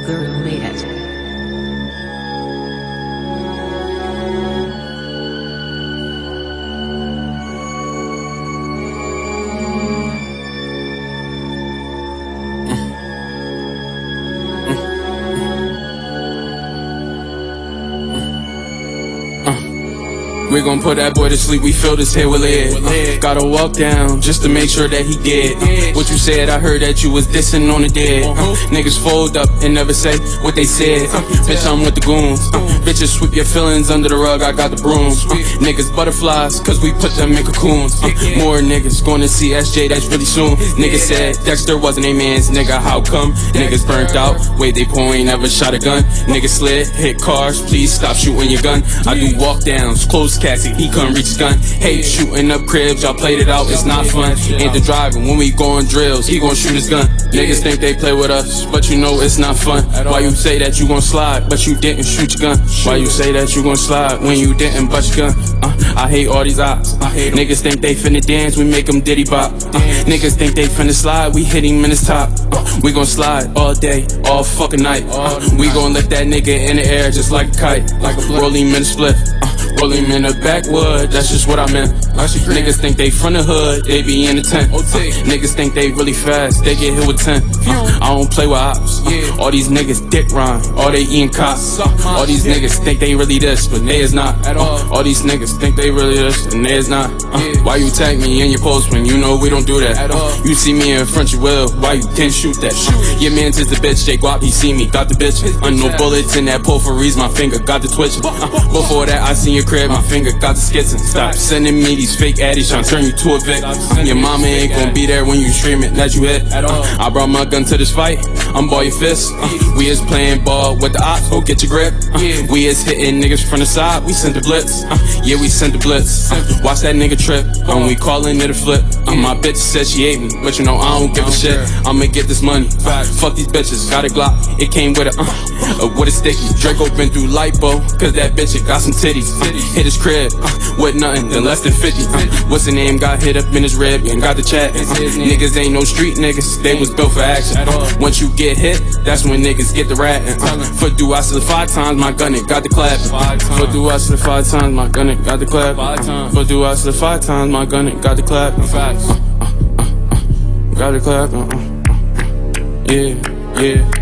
Guru made it. We gon' put that boy to sleep, we fill this head with lead. Gotta walk down just to make sure that he dead. What you said, I heard that you was dissing on the dead. Niggas fold up and never say what they said. Bitch, I'm with the goons. Bitches sweep your feelings under the rug, I got the brooms. Niggas butterflies, cause we put them in cocoons. More niggas gonna see SJ, that's really soon. Niggas said Dexter wasn't a man's nigga, how come? Niggas burnt out, wait, they poor ain't never shot a gun. Niggas slid, hit cars, please stop shooting your gun. I do walk downs, close Cassie, he couldn't reach his gun. Hate shooting up cribs, y'all played it out, it's not fun. Ain't the driver, when we go on drills, he gon' shoot his gun. Niggas think they play with us, but you know it's not fun. Why you say that you gon' slide, but you didn't shoot your gun? Why you say that you gon' slide when you didn't bust your gun? I hate all these ops. Niggas think they finna dance, we make them diddy bop. Niggas think they finna slide, we hit him in his top. We gon' slide all day, all fucking night. We gon' lift that nigga in the air just like a kite. Roll him in a split. Roll him in the backwood, that's just what I meant. Niggas think they from the hood, they be in the tent. Niggas think they really fast, they get hit with 10. I don't play with ops. All these niggas dick rhyme, all they eating cops. All these niggas think they really this, but they is not. All these niggas think they really this, and they is not. Why you tag me in your post when you know we don't do that? You see me in front you will, why you didn't shoot that? Your man's is the bitch, Jay Guap, he see me, got the bitch. No bullets in that porphyries, my finger got the twitching. Before that I seen your crib, my finger got the skitzing. Stop sending me these fake addies, tryna turn you to a vic. Your mama ain't gon' be there when you stream it, that you hit. I brought my gun to this fight, I'm ball your fist. We is playing ball with the ops, go get your grip. We is hitting niggas from the side, we sent the blitz. Yeah, we sent the blitz. Watch that nigga trip, we calling it a flip. My bitch said she ate me, but you know I don't give a shit. I'ma get this money, fuck these bitches, got a Glock, it came with a sticky. Draco been through lipo, cause that bitch it got some titties. Hit his crib, with nothing than less than 50. What's the name, got hit up in his rib and got the chat. Niggas ain't no street niggas, they was built for action. Once you get hit, that's when niggas get the rat. For do I slip 5 times, my gun it got the clap. For do I slip 5 times, my gun it got the clap. For do I slip 5 times, my gun it got the clap. Got the clap, yeah, yeah.